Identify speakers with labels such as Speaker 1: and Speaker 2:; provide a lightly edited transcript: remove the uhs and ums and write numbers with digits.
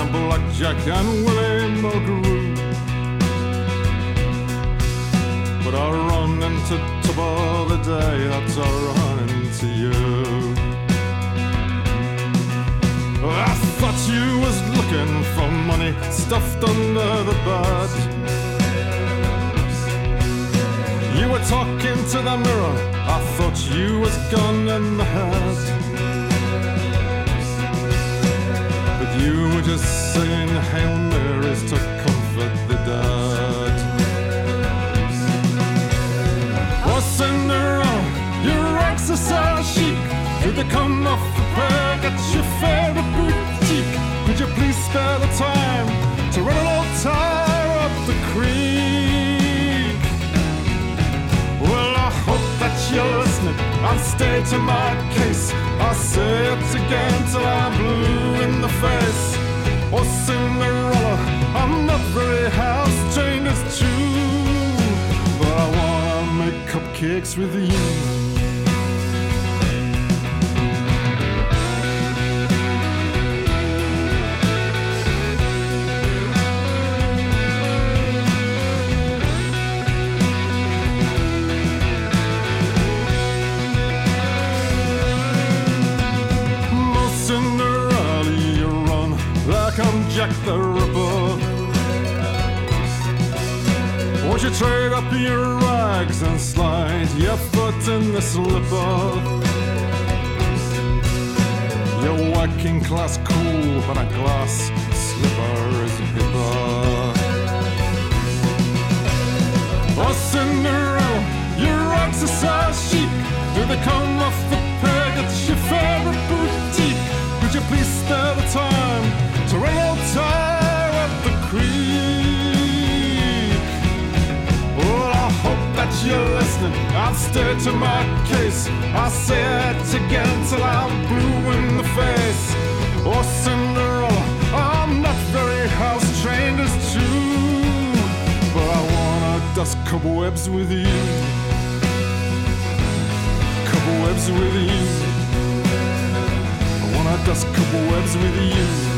Speaker 1: and Blackjack and Willie Mulgrew. But I run into trouble the day that I run into you. I thought you was looking for money stuffed under the bed. You were talking to the mirror, I thought you was gone in the head. But you were just saying Hail Marys to comfort the dead. Oh Cinderella, your exercise chic, did they come off the peg at your favorite boutique? Could you please spare the time to run an old tire up the creek? Well, I hope that you're listening, I've stayed to my case. I'll say it again till I'm blue in the face. Oh Cinderella, I'm not very house trained, it's true, but I wanna make cupcakes with you. I'm Jack the Ripper. Won't you trade up your rags and slide your foot in the slipper? You're working class cool, but a glass slipper is hipper. Oh Cinderella, your exercise chic, do they come off the peg at your favorite boutique? Could you please spare the time to run old tire up the creek? Well, I hope that you're listening, I've stayed to my case. I'll say it again till I'm blue in the face. Oh Cinderella, I'm not very house trained, it's true, but I wanna dust cobwebs with you. Cobwebs with you. I wanna dust cobwebs with you.